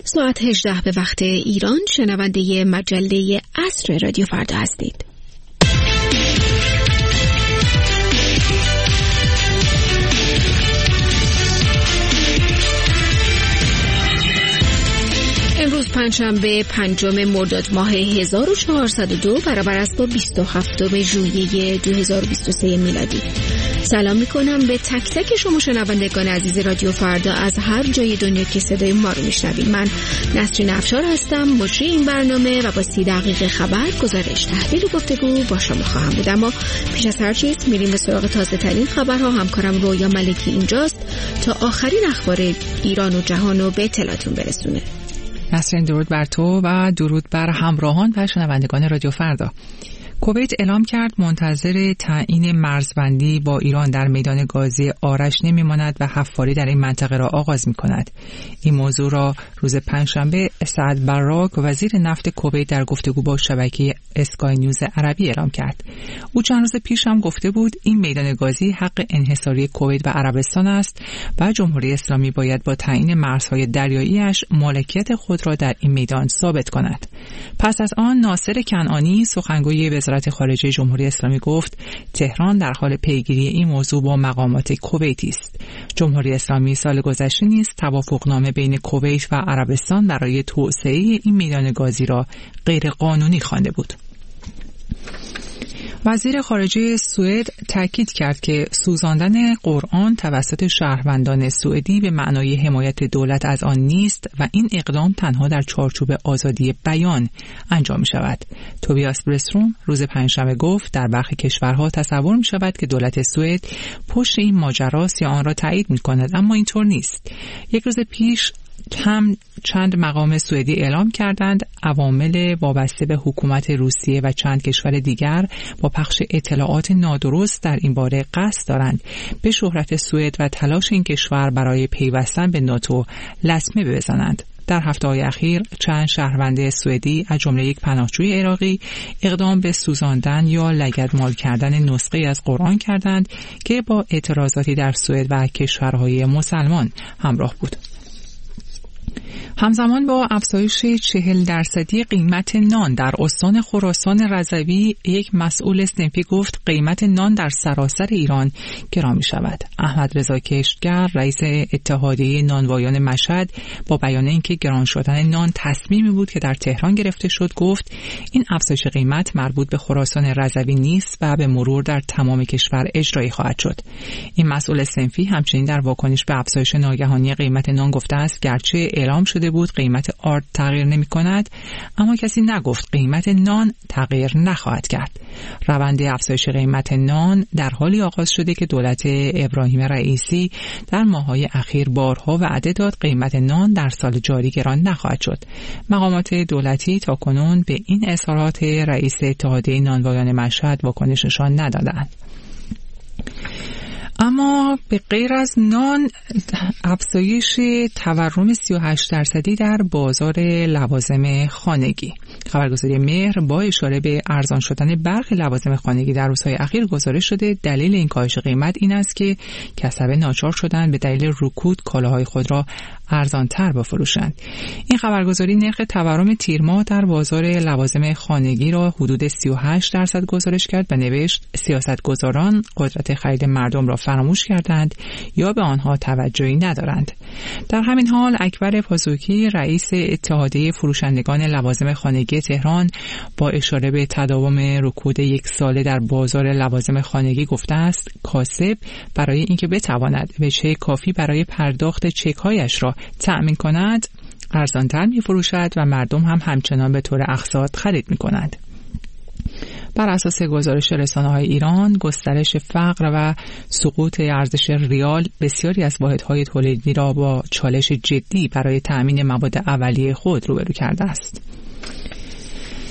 ساعت 18 به وقت ایران. شنونده مجله عصر رادیو فردا هستید. امروز پنجشنبه 5 مرداد ماه 1402 برابر است با 27 ژوئیه 2023 میلادی. سلام میکنم به تک تک شما شنوندگان عزیز رادیو فردا از هر جای دنیا که صدای ما رو میشنوید. من نسرین افشار هستم، مجری این برنامه و با 30 دقیقه خبر، گزارش، تحلیل و گفتگو با شما خواهم بود. اما پیش از هر چیز میریم به سراغ تازه ترین خبرها. همکارم رویا ملکی اینجاست تا آخرین اخبار ایران و جهان رو به اطلاعتون برسونه. نسرین، درود بر تو و درود بر همراهان و شنوندگان رادیو فردا. کویت اعلام کرد منتظر تعیین مرزبندی با ایران در میدان گازی آرش نمیماند و حفاری در این منطقه را آغاز می‌کند. این موضوع را روز پنجشنبه سعد براک وزیر نفت کویت در گفتگو با شبکه اسکای نیوز عربی اعلام کرد. او چند روز پیش هم گفته بود این میدان گازی حق انحصاری کویت و عربستان است و جمهوری اسلامی باید با تعیین مرزهای دریایی‌اش مالکیت خود را در این میدان ثابت کند. پس از آن ناصر کنعانی سخنگوی وزارت خارجه جمهوری اسلامی گفت تهران در حال پیگیری این موضوع با مقامات کویتی است. جمهوری اسلامی سال گذشته نیز توافقنامه بین کویت و عربستان برای توسعه این میدان گازی را غیر قانونی خوانده بود. وزیر خارجه سوئد تاکید کرد که سوزاندن قرآن توسط شهروندان سوئدی به معنای حمایت دولت از آن نیست و این اقدام تنها در چارچوب آزادی بیان انجام می شود. توبیاس برستروم روز پنجشنبه گفت در برخی کشورها تصور می شود که دولت سوئد پشت این ماجراست یا آن را تایید می کند، اما اینطور نیست. یک روز پیش چند مقام سوئدی اعلام کردند عوامل وابسته به حکومت روسیه و چند کشور دیگر با پخش اطلاعات نادرست در این باره قصد دارند به شهرت سوئد و تلاش این کشور برای پیوستن به ناتو لطمه بزنند. در هفته‌های اخیر چند شهروند سوئدی از جمله یک پناهجوی عراقی اقدام به سوزاندن یا لگدمال کردن نسخه‌ای از قرآن کردند که با اعتراضاتی در سوئد و کشورهای مسلمان همراه بود. همزمان با افزایش 40% قیمت نان در استان خراسان رضوی، یک مسئول صنفی گفت قیمت نان در سراسر ایران گران می شود. احمد رضا کشتگر رئیس اتحادیه نانوایان مشهد با بیان اینکه گران شدن نان تصمیمی بود که در تهران گرفته شد گفت این افزایش قیمت مربوط به خراسان رضوی نیست و به مرور در تمام کشور اجرایی خواهد شد. این مسئول صنفی همچنین در واکنش به افزایش ناگهانی قیمت نان گفته است گرچه اعلام شده بود قیمت آرد تغییر نمی کند، اما کسی نگفت قیمت نان تغییر نخواهد کرد. روند افزایش قیمت نان در حالی آغاز شده که دولت ابراهیم رئیسی در ماه‌های اخیر بارها وعده داد قیمت نان در سال جاری گران نخواهد شد. مقامات دولتی تاکنون به این اظهارات رئیس اتحادیه نانوایان مشهد واکنششان ندادند. اما به غیر از نان، افزایش تورم 38% در بازار لوازم خانگی. خبرگزاری مهر با اشاره به ارزان شدن برخی لوازم خانگی در روزهای اخیر گزارش شده دلیل این کاهش قیمت این است که کسبه ناچار شدند به دلیل رکود کالاهای خود را ارزان‌تر بفروشند. این خبرگزاری نرخ تورم تیر ماه در بازار لوازم خانگی را حدود 38% گزارش کرد و نوشت سیاستگزاران قدرت خرید مردم را فراموش کردند یا به آنها توجهی ندارند. در همین حال اکبر پاسوکی رئیس اتحادیه فروشندگان لوازم خانگی تهران با اشاره به تداوم رکود یک ساله در بازار لوازم خانگی گفته است کاسب برای اینکه بتواند وجه کافی برای پرداخت چک‌هایش را تأمین کند ارزان‌تر می‌فروشد و مردم هم همچنان به طور اقساط خرید می‌کنند. بر اساس گزارش رسانه‌های ایران، گسترش فقر و سقوط ارزش ریال بسیاری از واحدهای تولیدی را با چالش جدی برای تأمین مواد اولیه خود روبرو کرده است.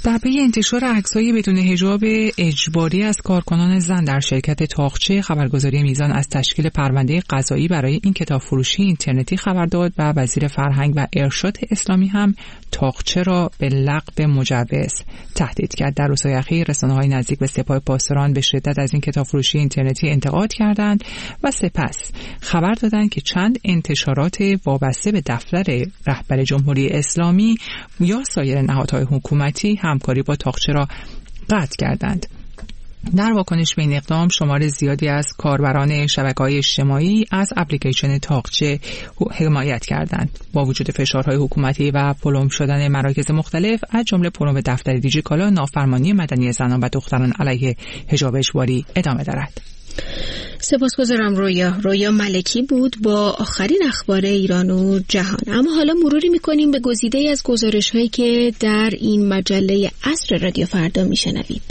در پی انتشار عکس‌های بدون حجاب اجباری از کارکنان زن در شرکت طاقچه، خبرگزاری میزان از تشکیل پرونده قضایی برای این کتابفروشی اینترنتی خبر داد و وزیر فرهنگ و ارشاد اسلامی هم طاقچه را به لغو مجوز تهدید کرد. در روزهای اخیر رسانه‌های نزدیک به سپاه پاسداران به شدت از این کتابفروشی اینترنتی انتقاد کردند و سپس خبر دادند که چند انتشارات وابسته به دفتر رهبر جمهوری اسلامی یا سایر نهادهای حکومتی همکاری با طاقچه را قطع کردند. در واکنش به این اقدام شمار زیادی از کاربران شبکه‌های اجتماعی از اپلیکیشن طاقچه حمایت کردند. با وجود فشارهای حکومتی و پلم شدن مراکز مختلف از جمله پلم دفتر دیجیکالا، نافرمانی مدنی زنان و دختران علیه حجاب اجباری ادامه دارد. سپاسگزارم رویا ملکی بود با آخرین اخبار ایران و جهان. اما حالا مروری میکنیم به گزیده‌ای از گزارش‌هایی که در این مجله عصر رادیو فردا میشنوید.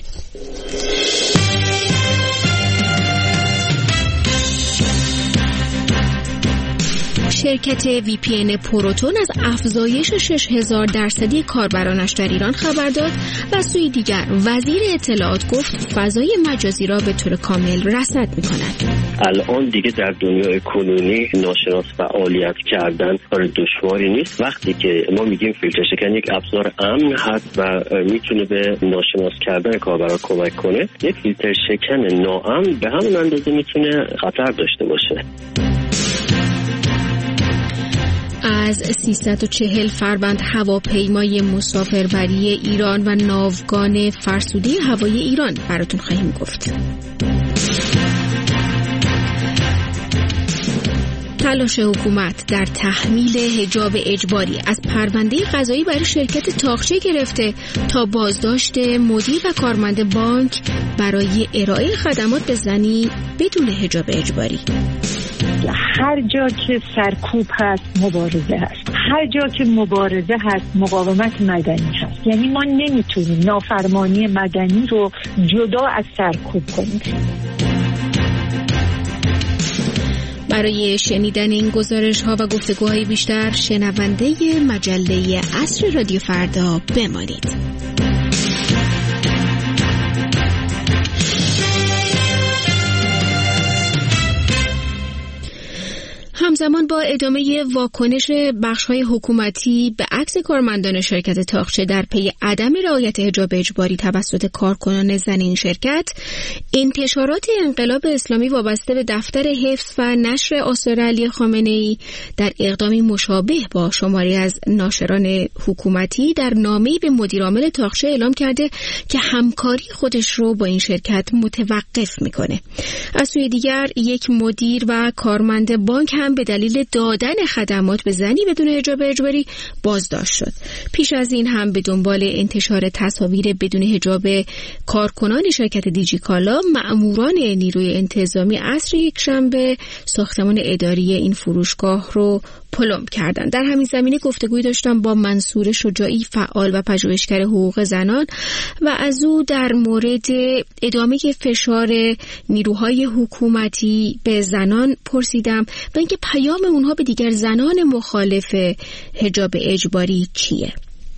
شرکت VPN پروتون از افزایش 6000% کاربرانش در ایران خبر داد و سوی دیگر وزیر اطلاعات گفت فضای مجازی را به طور کامل رصد می‌کند. الان دیگه در دنیای کنونی ناشناس فعالیت کردن کار دشواری نیست. وقتی که ما میگیم فیلتر شکن یک ابزار امن هست و میتونه به ناشناس کردن کاربران کمک کنه، یک فیلتر شکن ناامن به همون اندازه میتونه خطر داشته باشه. از 340 فروند هواپیمای مسافربری ایران و ناوگان فرسوده هوایی ایران براتون خواهیم گفت. تلاش حکومت در تحمیل حجاب اجباری از پرونده قضایی برای شرکت طاقچه گرفته تا بازداشت مدیر و کارمند بانک برای ارائه خدمات به زنی بدون حجاب اجباری. هر جا که سرکوب هست مبارزه هست، هر جا که مبارزه هست مقاومت مدنی هست. یعنی ما نمیتونیم نافرمانی مدنی رو جدا از سرکوب کنیم. برای شنیدن این گزارش‌ها و گفتگوهای بیشتر شنونده مجله عصر رادیو فردا بمانید. همزمان با ادامه واکنش بخش‌های حکومتی به عکس کارمندان شرکت طاقچه در پی عدم رعایت حجاب اجباری توسط کارکنان زن این شرکت، انتشارات انقلاب اسلامی وابسته به دفتر حفظ و نشر آثار علی خامنه‌ای در اقدامی مشابه با شماری از ناشران حکومتی در نامه‌ای به مدیرعامل طاقچه اعلام کرده که همکاری خودش رو با این شرکت متوقف میکنه. از سوی دیگر یک مدیر و کارمند بانک هم به دلیل دادن خدمات به زنی بدون حجاب اجباری بازداشت شد. پیش از این هم به دنبال انتشار تصاویر بدون حجاب کارکنان شرکت دیجیکالا، مأموران نیروی انتظامی عصر یکشنبه ساختمان اداری این فروشگاه رو پلم کردن. در همین زمینه گفتگوی داشتم با منصور شجاعی، فعال و پژوهشگر حقوق زنان، و از او در مورد ادامه فشار نیروهای حکومتی به زنان پرسیدم و اینکه پیام اونها به دیگر زنان مخالف حجاب اجباری چیه.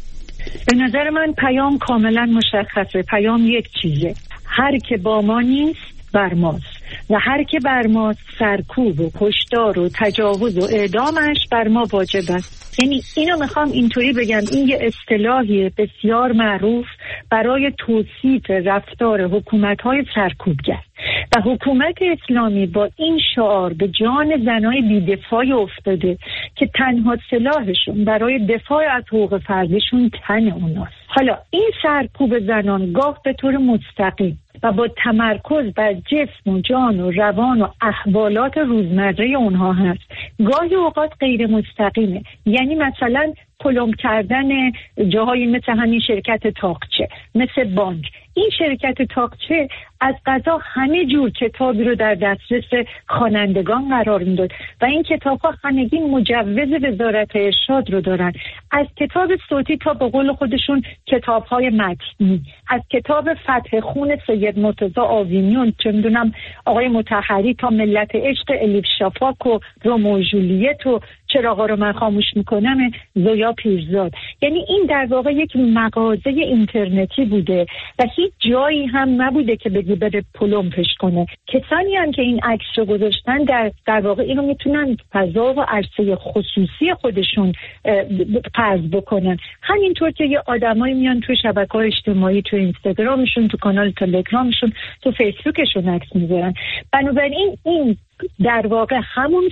به نظر من پیام کاملا مشخصه. پیام یک چیزه: هر که با ما نیست بر ماست و هر که بر ما سرکوب و کشتار و تجاوز و اعدامش بر ما واجب است. یعنی اینو میخوام اینطوری بگم، این یه اصطلاحی بسیار معروف برای توصیف رفتار حکومت‌های سرکوبگر و حکومت اسلامی با این شعار به جان زنای بی‌دفاعی افتاده که تنها سلاحشون برای دفاع از حقوق فردشون تن اوناست. حالا این سرکوب زنان گاه به طور مستقیم و با تمرکز بر جسم و جان و روان و احوالات روزمره اونها هست، گاهی اوقات غیر مستقیمه. یعنی مثلا پلم کردن جاهایی مثل همین شرکت طاقچه، مثل بانک. این شرکت طاقچه از قضا همه جور کتابی رو در دسترس خوانندگان قرار میداد و این کتاب‌ها همگی مجوز وزارت ارشاد رو دارن، از کتاب صوتی تا به قول خودشون کتاب‌های متنی، از کتاب فتح خون سید مرتضی آوینیون، چه میدونم آقای مطهری، تا ملت عشق الیف شافاک و رومئو و ژولیت و چراغا رو من خاموش میکنم زویا پیرزاد. یعنی این در واقع یک مغازه اینترنتی بوده و هیچ جایی هم نبوده که بگی بره پلمپش کنه. کسانی هم که این عکس رو گذاشتن در واقع اینو میتونن فضا و عرصه خصوصی خودشون فرض بکنن. همینطور که یه آدمایی میان توی شبکه‌های اجتماعی، تو اینستاگرامشون، تو کانال تلگرامشون، تو فیسبوکشون عکس میذارن. بنابراین این در واقع همون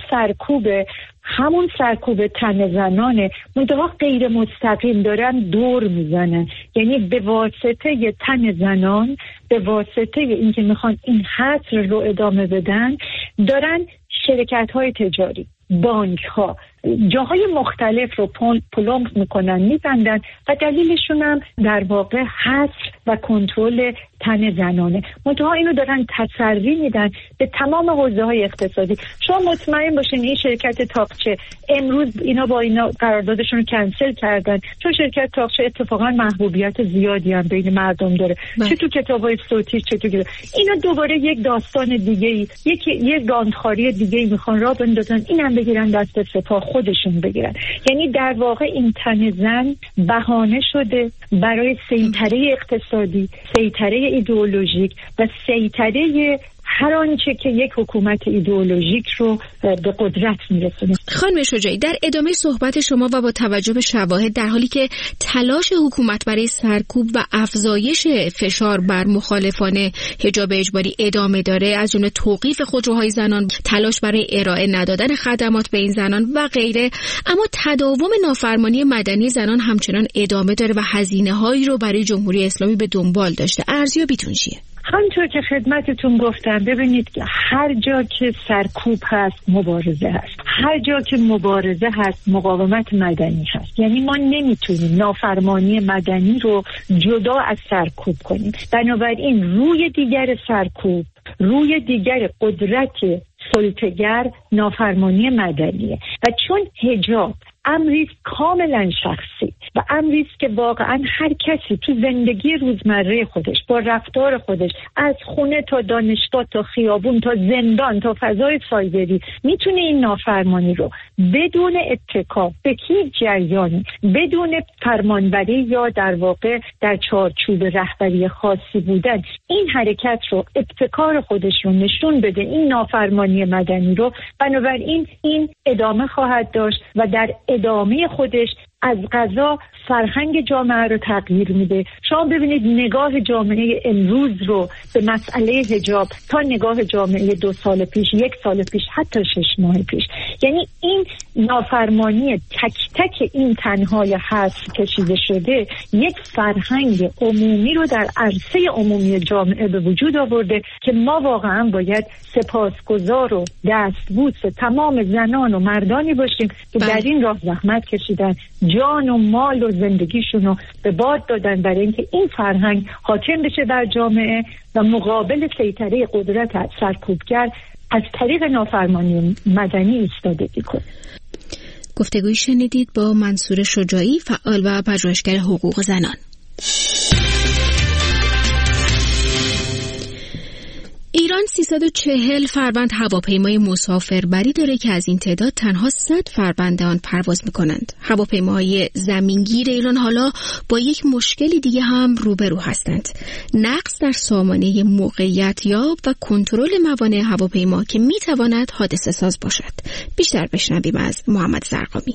سرکوب تن زنانه، منتها غیر مستقیم دارن دور میزنن. یعنی به واسطه ی تن زنان، به واسطه اینکه میخوان این حصر رو ادامه بدن، دارن شرکت‌های تجاری، بانک‌ها، جاهای مختلف رو پلمپ میکنن، میبندن و دلیلشون هم در واقع حصر و کنترل تن زنانه. منتها اینو دارن تسری میدن به تمام حوزه‌های اقتصادی. شما مطمئن باشین این شرکت تاقچه امروز اینا با اینا قراردادشون رو کنسل کردن، چون شرکت تاقچه اتفاقا محبوبیت زیادی هم بین مردم داره، چه تو کتابای صوتی چه تو اینا. دوباره یک داستان دیگه‌ای، یک گاندخواری دیگه‌ای میخوان راه بندازن، اینم بگیرن دست سپاه خودشون بگیرن. یعنی در واقع این تن زن بهانه شده برای سیطره اقتصادی، سیطره ایدئولوژیک و سیطره هر آنچه که یک حکومت ایدئولوژیک رو به قدرت میرسونه. خانم شجاعی، در ادامه صحبت شما و با توجه به شواهد، در حالی که تلاش حکومت برای سرکوب و افزایش فشار بر مخالفان حجاب اجباری ادامه داره، از جمله توقیف خودروهای زنان، تلاش برای ارائه ندادن خدمات به این زنان و غیره، اما تداوم نافرمانی مدنی زنان همچنان ادامه داره و هزینه‌هایی رو برای جمهوری اسلامی به دنبال داشته. ارزیابیتون چیه؟ همونطور که خدمتتون گفتم، ببینید که هر جا که سرکوب هست مبارزه هست، هر جا که مبارزه هست مقاومت مدنی هست. یعنی ما نمیتونیم نافرمانی مدنی رو جدا از سرکوب کنیم. بنابراین روی دیگر سرکوب، روی دیگر قدرت سلطه‌گر نافرمانی مدنیه و چون حجاب امری کاملا شخصی و امری که واقعا هر کسی تو زندگی روزمره خودش با رفتار خودش، از خونه تا دانشگاه تا خیابون تا زندان تا فضای سایبری، میتونه این نافرمانی رو بدون اتکا به هیچ جریانی، بدون فرمانبری یا در واقع در چارچوب رهبری خاصی بودن، این حرکت رو، ابتکار خودش رو نشون بده، این نافرمانی مدنی رو. بنابراین این ادامه خواهد داشت و در ادامه خودش از قضا فرهنگ جامعه رو تغییر میده. شما ببینید نگاه جامعه امروز رو به مسئله حجاب تا نگاه جامعه 2 سال پیش، 1 سال پیش، حتی 6 ماه پیش. یعنی این نافرمانی تک تک این تنهای حصر کشیده شده یک فرهنگ عمومی رو در عرصه عمومی جامعه به وجود آورده که ما واقعا باید سپاسگزار و دستبوس تمام زنان و مردانی باشیم که در این راه زحمت کشیدن، جان و مال و زندگیشون رو به باد دادن برای اینکه این فرهنگ حاکم بشه بر جامعه و مقابل سیطره قدرت سرکوبگر از طریق نافرمانی مدنی ایستادگی کنه. گفتگویی شنیدید با منصور شجاعی، فعال و پژوهشگر حقوق زنان. ایران 340 فروند هواپیمای مسافربری داره که از این تعداد تنها 100 فروند آن پرواز می‌کنند. هواپیماهای زمینگیر ایران حالا با یک مشکلی دیگه هم روبرو هستند: نقص در سامانه موقعیت یاب و کنترل موانع هواپیما که می‌تواند حادثه ساز باشد. بیشتر بشنویم از محمد زرقامی.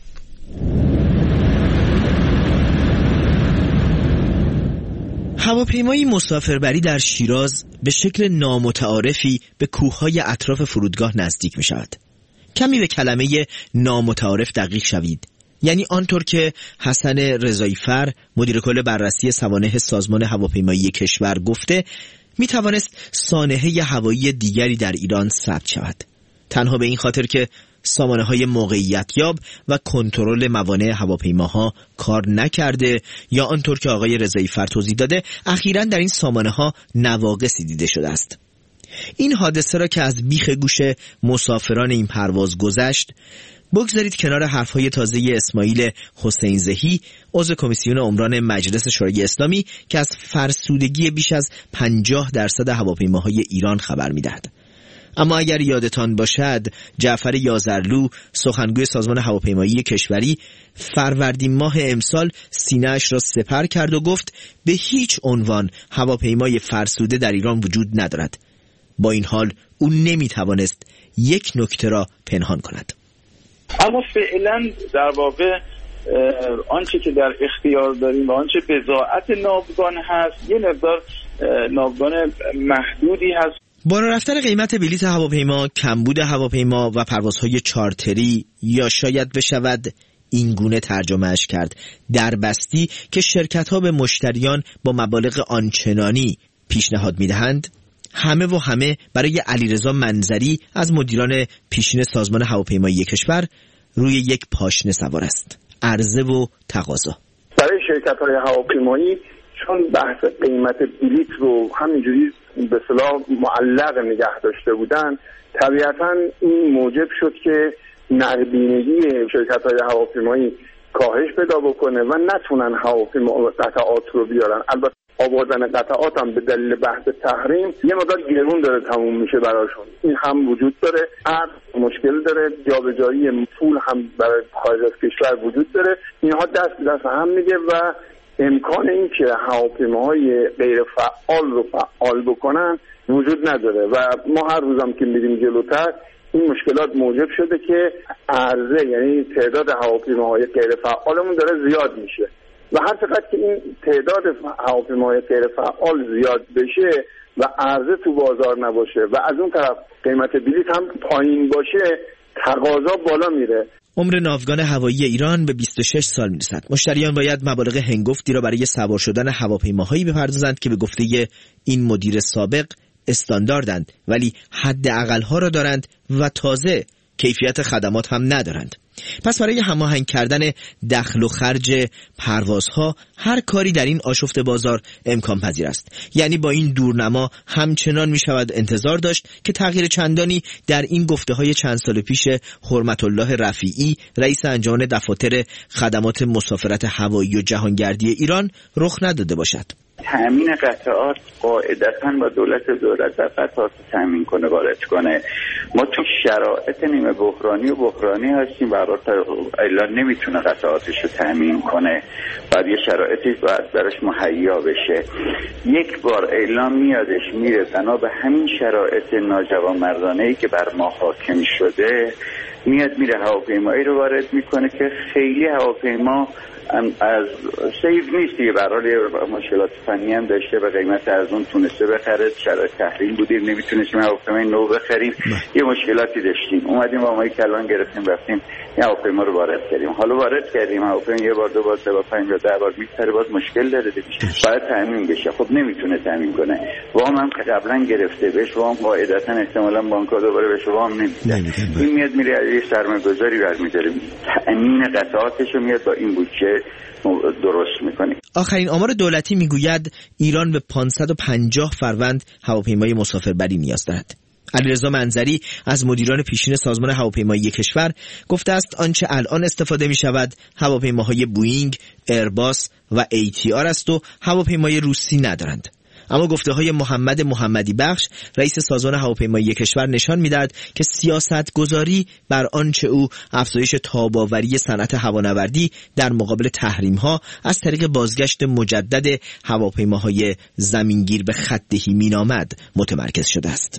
هواپیمای مسافربری در شیراز به شکل نامتعارفی به کوههای اطراف فرودگاه نزدیک می شود. کمی به کلمه نامتعارف دقیق شوید. یعنی آنطور که حسن رضاییفر، مدیر کل بررسی سوانح سازمان هواپیمایی کشور گفته، می توانست سانحه هوایی دیگری در ایران ثبت شود. تنها به این خاطر که سامانه‌های موقعیت یاب و کنترل موانع هواپیماها کار نکرده، یا آنطور که آقای رضاییفر توضیح داده اخیراً در این سامانه‌ها نواقصی دیده شده است. این حادثه را که از بیخ گوش مسافران این پرواز گذشت، بگذارید کنار حرفهای تازه اسماعیل حسین زهی، عضو کمیسیون عمران مجلس شورای اسلامی، که از فرسودگی بیش از 50% هواپیماهای ایران خبر می‌دهد. اما اگر یادتان باشد جعفر یازرلو سخنگوی سازمان هواپیمایی کشوری فروردین ماه امسال سینه‌اش را سپر کرد و گفت به هیچ عنوان هواپیمای فرسوده در ایران وجود ندارد. با این حال او نمیتوانست یک نکته را پنهان کند. اما فعلا در واقع آنچه که در اختیار داریم و آنچه بضاعت ناوگان هست یه مقدار ناوگان محدودی هست. بالا رفتن قیمت بلیط هواپیما، کمبود هواپیما و پروازهای چارتری، یا شاید بشود این گونه ترجمهش کرد، دربستی که شرکت‌ها به مشتریان با مبالغ آنچنانی پیشنهاد می‌دهند، همه و همه برای علیرضا منظری از مدیران پیشین سازمان هواپیمایی کشور روی یک پاشنه سوار است: عرضه و تقاضا. برای شرکت‌های هواپیمایی چون بحث قیمت بلیط رو همینجوری به اصطلاح معلق نگه داشته بودن، طبیعتاً این موجب شد که نقدینگی شرکت‌های هواپیمایی کاهش پیدا بکنه و نتونن هواپیما قطعات رو بیارن. البته آوردن قطعات هم به دلیل بحث تحریم یه مقدار گرون داره تموم میشه براشون. این هم وجود داره، مشکل داره، جابجایی پول هم برای خارج از کشور وجود داره. اینها دست هم میگه و امکان این که هواپیماهای غیر فعال رو فعال بکنن وجود نداره و ما هر روزم که میریم جلوتر این مشکلات موجب شده که عرضه، یعنی تعداد هواپیماهای غیر فعالمون داره زیاد میشه و هر چقدر که این تعداد هواپیماهای غیر فعال زیاد بشه و عرضه تو بازار نباشه و از اون طرف قیمت بلیط هم پایین باشه، تقاضا بالا میره. عمر ناوگان هوایی ایران به 26 سال میرسد. مشتریان باید مبالغ هنگفتی را برای سوار شدن هواپیماهایی بپردازند که به گفته این مدیر سابق استانداردند، ولی حداقل‌ها را دارند و تازه کیفیت خدمات هم ندارند. پس برای هماهنگ کردن دخل و خرج پروازها هر کاری در این آشفته بازار امکان پذیر است. یعنی با این دورنما همچنان می شود انتظار داشت که تغییر چندانی در این گفته‌های چند سال پیش حرمت الله رفیعی رئیس انجمن دفاتر خدمات مسافرت هوایی و جهانگردی ایران رخ نداده باشد. تأمین قطعات قاعدتاً با دولت در قطعات تأمین کنه، وارد کنه. ما تو شرایط نیمه بحرانی هستیم و ایران نمیتونه قطعاتش رو تأمین کنه، بعد یه شرایطی باید براش مهیا بشه. یک بار اعلام میادش میره بنا به همین شرایط ناجوانمردانه‌ای که بر ما حاکم شده، میاد میره هواپیمایی رو وارد میکنه که خیلی هواپیما از سیف نیست دیگه، برای مشکلات فنی هم داشته و قیمت از اون تونسته بخره، شرایط تحریم بودیم نمیتونستیم هواپیمای نو بخریم، یه مشکلاتی داشتیم، اومدیم با مای کلان گرفتیم رفتیم یه هواپیما رو وارد کردیم. حالا وارد کردیم هواپیما یه بار دو بار سه بار 5 بار 10 بار میپره، باز مشکل داره دیگه، باید تامین بشه. خب نمیتونه تامین کنه، وام هم قبلا گرفته بهش وام قاعدتا احتمالاً بانک‌ها دوباره بهش وام نمیده، این میاد میره یه سرمایه‌گذاری برمی‌داره تامین قطعاتش رو میاد با این بودجه درست میکنه. آخرین آمار دولتی میگوید ایران به 550 فروند هواپیمای مسافربری نیاز دارد. علیرضا منظری از مدیران پیشین سازمان هواپیمایی کشور گفته است آنچه الان استفاده می شود هواپیماهای بوئینگ، ایرباس و ATR است و هواپیمای روسی ندارند. اما گفته‌های محمدی بخش رئیس سازمان هواپیمایی کشور نشان می‌دهد که سیاست‌گذاری بر آنچه او افزایش تاب‌آوری صنعت هوانوردی در مقابل تحریم‌ها از طریق بازگشت مجدد هواپیماهای زمینگیر به خط‌دهی می‌نامد متمرکز شده است.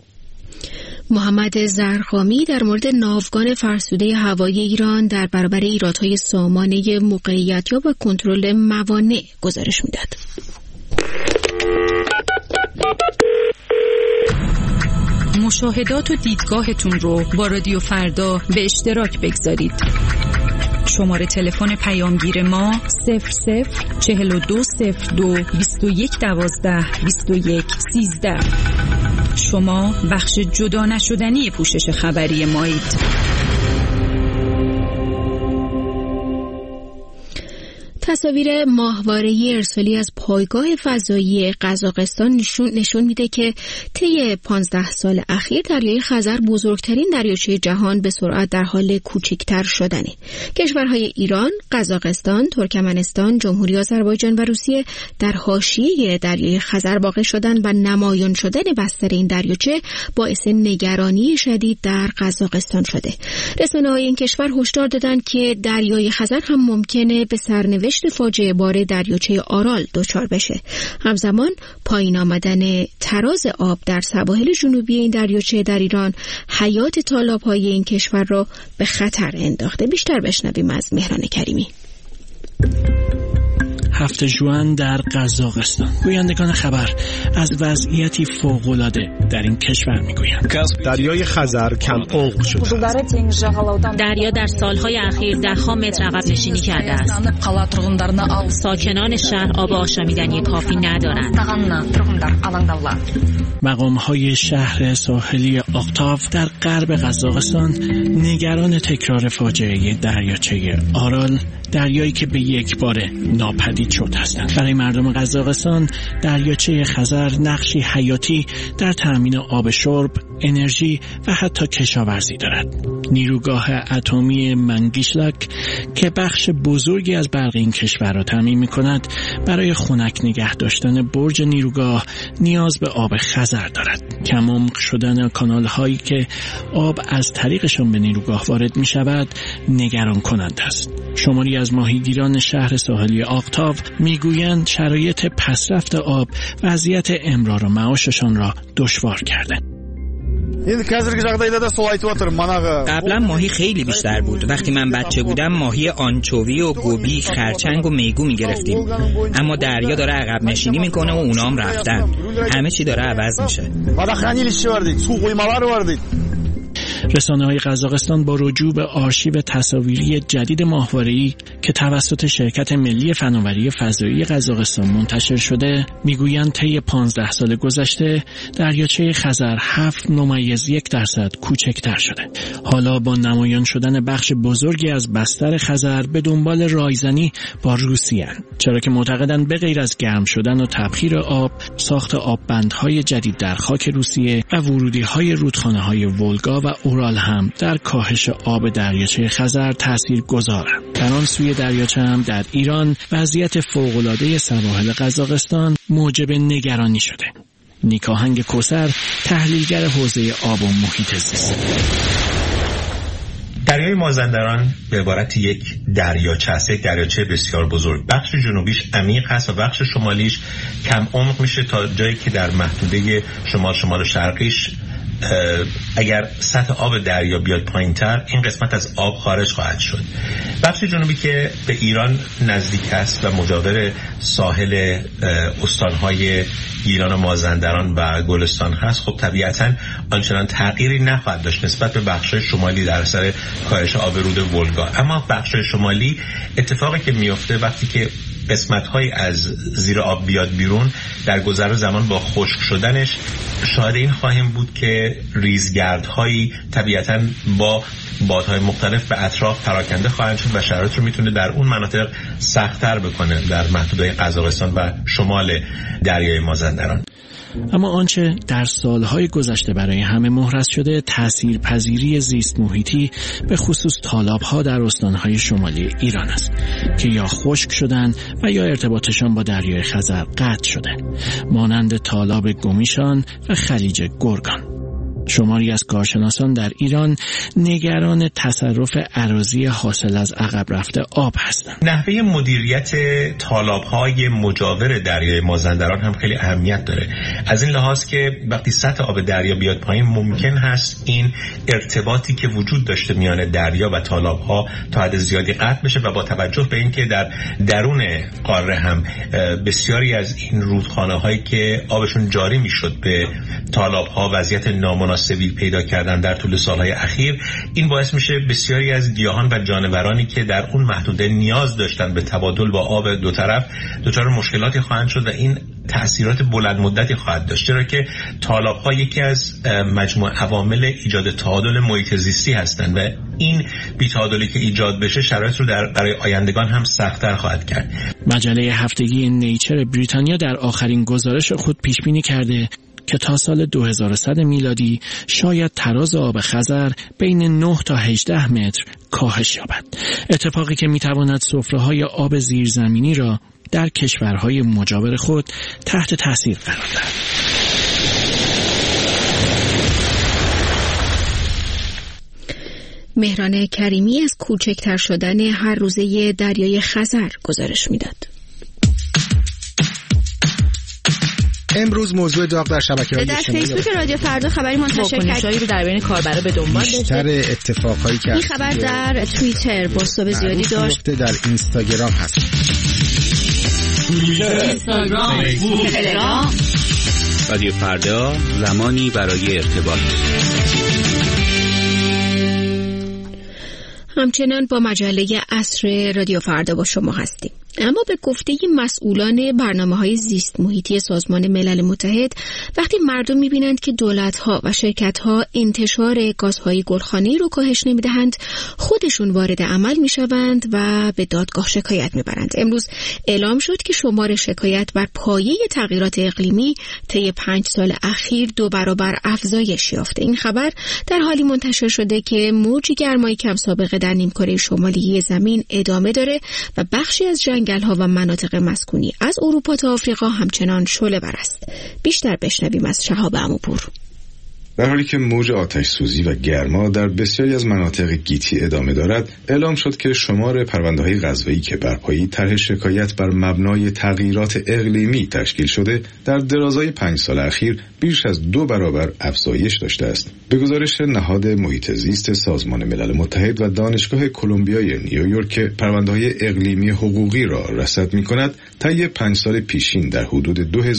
محمد زرخامی در مورد ناوگان فرسوده هوایی ایران در برابر ایرادهای سامانه موقعیت‌یاب و کنترل موانع گزارش می‌دهد. مشاهدات و دیدگاهتون رو با رادیو فردا به اشتراک بگذارید. شماره تلفن پیامگیر ما 00420221122113. شما بخش جدا نشدنی پوشش خبری مایید. تصاویر ماهواره ارسالی از پایگاه فضایی قزاقستان نشون میده که طی 15 سال اخیر دریای خزر بزرگترین دریاچه جهان به سرعت در حال کوچکتر شدنه. کشورهای ایران، قزاقستان، ترکمنستان، جمهوری آذربایجان و روسیه در حاشیه دریای خزر واقع شدن و نمایان شدن بستر این دریاچه باعث نگرانی شدید در قزاقستان شده. رسانه‌های این کشور هشدار دادند که دریای خزر هم ممکنه به سرنوشت فاجعه بار دریاچه آرال دچار بشه. همزمان پایین آمدن تراز آب در سواحل جنوبی این دریاچه در ایران حیات تالاب‌های این کشور را به خطر انداخته. بیشتر بشنویم از مهران کریمی. 7 ژوئن در قزاقستان. گویندگان خبر از وضعیتی فوق‌العاده در این کشور میگویند. دریای خزر کم عمق شده. دریا در سالهای اخیر ده‌ها متر عقب نشینی کرده است. ساکنان شهر آب آشامیدنی کافی ندارند. مقام‌های شهر ساحلی آقتاف در غرب قزاقستان نگران تکرار فاجعه دریاچه آرال، دریایی که به یک باره ناپدید شده هستند. برای مردم قزاقستان دریاچه خزر نقشی حیاتی در تامین آب شرب، انرژی و حتی کشاورزی دارد. نیروگاه اتمی منگیشلاک که بخش بزرگی از برق این کشور را تامین می‌کند، برای خنک نگه داشتن برج نیروگاه نیاز به آب خزر دارد. کم عمق شدن کانال‌هایی که آب از طریقشان به نیروگاه وارد می‌شود نگران کننده است. شماری از ماهیگیران شهر ساحلی آقتاف میگویند شرایط پسرفت آب وضعیت امرار و معاششان را دشوار کرده. قبلا ماهی خیلی بیشتر بود. وقتی من بچه بودم ماهی آنچووی و گوبی، خرچنگ و میگو میگرفتیم. اما دریا داره عقب نشینی میکنه و اونام رفتن. همه چی داره عوض میشه. رسانه‌های قزاقستان با رجوع به آرشیو تصاویری جدید ماهواره‌ای که توسط شرکت ملی فناوری فضایی قزاقستان منتشر شده میگویند طی 15 سال گذشته دریاچه خزر 7.1% کوچکتر شده. حالا با نمایان شدن بخش بزرگی از بستر خزر به دنبال رایزنی با روسیه، چرا که معتقدند به غیر از گرم شدن و تبخیر آب، ساخت آببندهای جدید در خاک روسیه و ورودی‌های رودخانه‌های ولگا و اورال هم در کاهش آب دریاچه خزر تأثیر گذارند. در آن سوی دریاچه هم در ایران وضعیت فوق‌العاده سواحل قزاقستان موجب نگرانی شده. نیکاهنگ کوثر، تحلیلگر حوزه آب و محیط زیست. دریای مازندران به عبارت یک دریاچه است، یک دریاچه بسیار بزرگ. بخش جنوبیش عمیق هست و بخش شمالیش کم عمق میشه تا جایی که در محدوده شمال شرقیش اگر سطح آب دریا بیاد پایین‌تر این قسمت از آب خارج خواهد شد. بخش جنوبی که به ایران نزدیک است و مجاور ساحل استان‌های گیلان و مازندران و گلستان هست، خب طبیعتاً آنچنان تغییری نخواهد داشت نسبت به بخش شمالی در اثر کاهش آب رود ولگا. اما بخش شمالی اتفاقی که میفته وقتی که قسمت‌های از زیر آب بیاد بیرون، در گذر زمان با خشک شدنش شاهد این خواهیم بود که ریزگردهایی طبیعتاً با بادهای مختلف به اطراف پراکنده خواهند شد و شرایط رو میتونه در اون مناطق سخت‌تر بکنه در محدوده قزاقستان و شمال دریای مازندران. اما آنچه در سالهای گذشته برای همه محرز شده تأثیرپذیری زیست محیطی به خصوص تالاب‌ها در استان‌های شمالی ایران است که یا خشک شدن و یا ارتباطشان با دریای خزر قطع شده، مانند تالاب گمیشان و خلیج گرگان. شماری از کارشناسان در ایران نگران تصرف اراضی حاصل از عقب رفته آب هستند. نحوه مدیریت تالاب‌های مجاور دریای مازندران هم خیلی اهمیت داره، از این لحاظ که وقتی سطح آب دریا بیاد پایین ممکن هست این ارتباطی که وجود داشته میان دریا و تالاب‌ها تا حد زیادی قطع بشه و با توجه به اینکه در درون قاره هم بسیاری از این رودخانه‌هایی که آبشون جاری میشد به تالاب‌ها وضعیت نامناسب مناسبی پیدا کردن در طول سالهای اخیر، این باعث میشه بسیاری از گیاهان و جانورانی که در اون محدوده نیاز داشتن به تبادل با آب دو طرف دچار مشکلاتی خواهند شد و این تأثیرات بلند مدتی خواهد داشت، چرا که تالاب‌ها یکی از مجموع عوامل ایجاد تعادل محیط زیستی هستند و این بی‌تعادلی که ایجاد بشه شرایط رو برای آیندگان هم سخت‌تر خواهد کرد. مجله هفتگی نیچر بریتانیا در آخرین گزارش خود پیش بینی کرده که تا سال 2100 میلادی شاید تراز آب خزر بین 9 تا 18 متر کاهش یابد، اتفاقی که میتواند سفره‌های آب زیرزمینی را در کشورهای مجاور خود تحت تاثیر قرار دهد. مهران کریمی از کوچکتر شدن هر روزه دریای خزر گزارش میداد. امروز موضوع داغ در شبکه‌های اجتماعی در فیسبوک رادیو فردا خبری منتشر کردی رو در بین کاربرا به دنبال داشته. بیشتر اتفاقایی که این خبر در توییتر بازتاب زیادی داشت. در اینستاگرام هست. اینستاگرام، تلگرام. رادیو فردا، زمانی برای ارتباط. همچنان با مجله عصر رادیو فردا با شما هستیم. اما به گفته مسئولان برنامه‌های زیست محیطی سازمان ملل متحد، وقتی مردم می‌بینند که دولت‌ها و شرکت‌ها انتشار گازهای گلخانه‌ای رو کاهش نمی‌دهند، خودشون وارد عمل می‌شوند و به دادگاه شکایت می‌برند. امروز اعلام شد که شمار شکایت بر پایه تغییرات اقلیمی طی 5 سال اخیر 2 برابر افزایش یافته. این خبر در حالی منتشر شده که موج گرمای کم سابقه در نیمکره شمالی زمین ادامه داره و بخشی از جنگل‌ها و مناطق مسکونی از اروپا تا آفریقا همچنان شعله‌ور است. بیشتر بشنویم از شهاب عموپور. در حالی که موج آتش سوزی و گرما در بسیاری از مناطق گیتی ادامه دارد، اعلام شد که شمار پرونده‌های قضایی که بر پایه طرح شکایت بر مبنای تغییرات اقلیمی تشکیل شده، در درازای 5 سال اخیر بیش از 2 برابر افزایش داشته است. به گزارش نهاد محیط زیست سازمان ملل متحد و دانشگاه کلمبیای نیویورک که پرونده‌های اقلیمی حقوقی را رصد می‌کند، طی 5 سال پیشین در حدود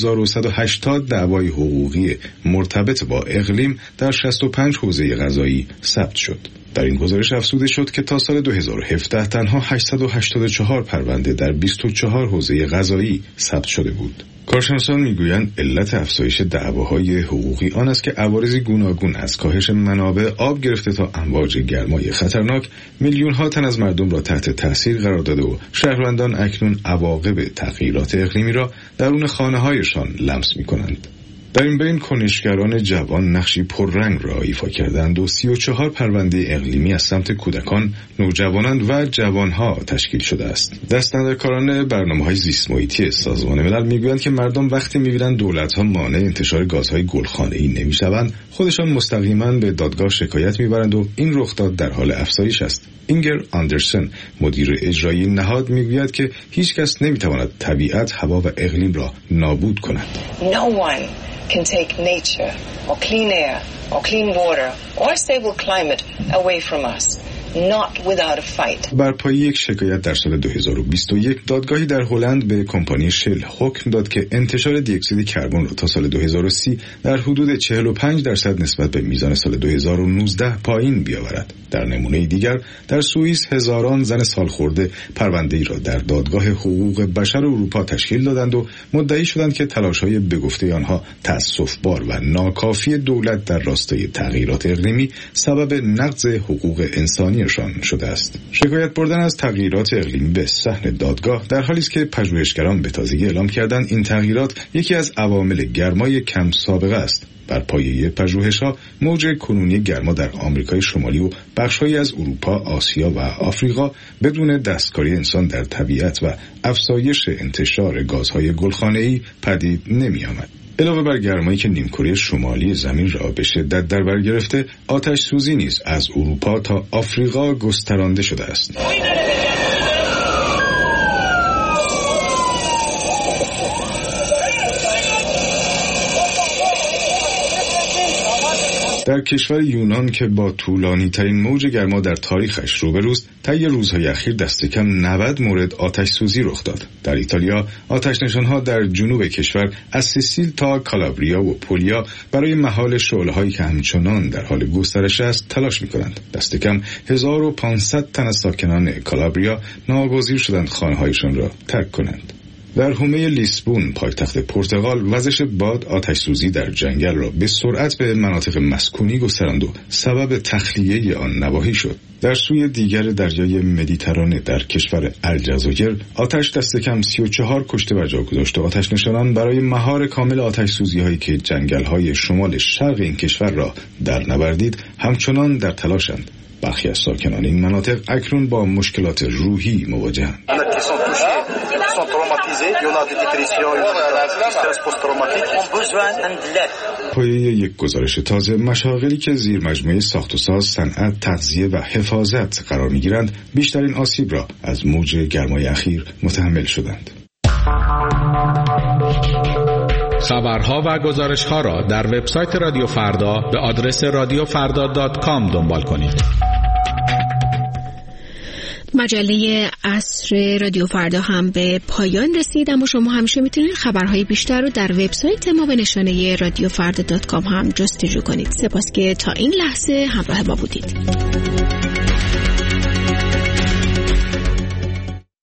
2180 دعوای حقوقی مرتبط با اقلیم در 65 حوزه قضایی ثبت شد. در این گزارش افزوده شد که تا سال 2017 تنها 884 پرونده در 24 حوزه قضایی ثبت شده بود. کارشناسان میگویند علت افزایش دعواهای حقوقی آن است که عوارض گوناگون از کاهش منابع آب گرفته تا امواج گرمای خطرناک میلیون‌ها تن از مردم را تحت تاثیر قرار داده و شهروندان اکنون عواقب تغییرات اقلیمی را درون خانه‌هایشان لمس می‌کنند. در این بین کنشگران جوان نقشی پررنگ را ایفا کردند و 34 پرونده اقلیمی از سمت کودکان، نوجوانان و جوانها تشکیل شده است. دستاندرکاران برنامه‌های زیست محیطی سازمان ملل میگویند که مردم وقتی می‌بینند دولت‌ها مانع انتشار گازهای گلخانه‌ای نمی‌شوند، خودشان مستقیما به دادگاه شکایت می‌برند و این رخداد در حال افزایش است. اینگر آندرسن، مدیر اجرایی نهاد، میگوید که هیچ کس نمی‌تواند طبیعت، هوا و اقلیم را نابود کند. can take nature or clean air or clean water or a stable climate away from us. Not without a fight. بر پایه یک شکایت در سال 2021 دادگاهی در هلند به کمپانی شل حکم داد که انتشار دی اکسید کربن را تا سال 2030 در حدود 45% نسبت به میزان سال 2019 پایین بیاورد. در نمونه دیگر در سوئیس هزاران زن سالخورده پرونده‌ای را در دادگاه حقوق بشر اروپا تشکیل دادند و مدعی شدند که تلاش‌های به گفته آنها تأسف‌بار و ناکافی دولت در راستای تغییرات اقلیمی سبب نقض حقوق انسانی شده است. شکایت بردن از تغییرات اقلیمی به صحن دادگاه در حالی است که پژوهشگران به تازگی اعلام کردند این تغییرات یکی از عوامل گرمای کم سابقه است. بر پایه پژوهش‌ها موج کنونی گرما در آمریکای شمالی و بخش‌هایی از اروپا، آسیا و آفریقا بدون دستکاری انسان در طبیعت و افزایش انتشار گازهای گلخانه‌ای پدید نمی‌آمد. علاوه بر گرمایی که نیمکره شمالی زمین را به شدت در بر گرفته، آتش سوزی نیز از اروپا تا آفریقا گسترانده شده است. در کشور یونان که با طولانی ترین موج گرما در تاریخش روبروست، طی روزهای اخیر دست کم 90 مورد آتش سوزی رخ داد. در ایتالیا آتش نشانها در جنوب کشور از سیسیل تا کالابریا و پولیا برای مهال شعله‌هایی که همچنان در حال گسترش است تلاش می‌کنند. دست کم 1500 تن از ساکنان کالابریا ناگزیر شدند خانه‌هایشان را ترک کنند. در حومه لیسبون پایتخت پرتغال وزش باد آتش سوزی در جنگل را به سرعت به مناطق مسکونی گستراند و سبب تخلیه آن نواحی شد. در سوی دیگر دریای مدیترانه در کشور الجزایر آتش دست کم 34 کشته بر جا گذاشت و آتش نشانان برای مهار کامل آتش سوزی هایی که جنگل های شمال شرق این کشور را در نوردید همچنان در تلاشند. برخی از ساکنان این مناطق اکنون با مشکلات روحی مواجهند. پایه یک گزارش تازه، مشاغلی که زیر مجموعه ساخت و ساز، صنعت، تغذیه و حفاظت قرار می‌گیرند بیشترین آسیب را از موج گرمای اخیر متحمل شدند. خبرها و گزارش‌ها را در وبسایت رادیو فردا به آدرس radiofarda.com دنبال کنید. مجله عصر رادیو فردا هم به پایان رسید، اما شما همیشه میتونید خبرهای بیشتر رو در وبسایت ما به نشانه radiofarda.com هم جستجو کنید. سپاس که تا این لحظه همراه ما بودید.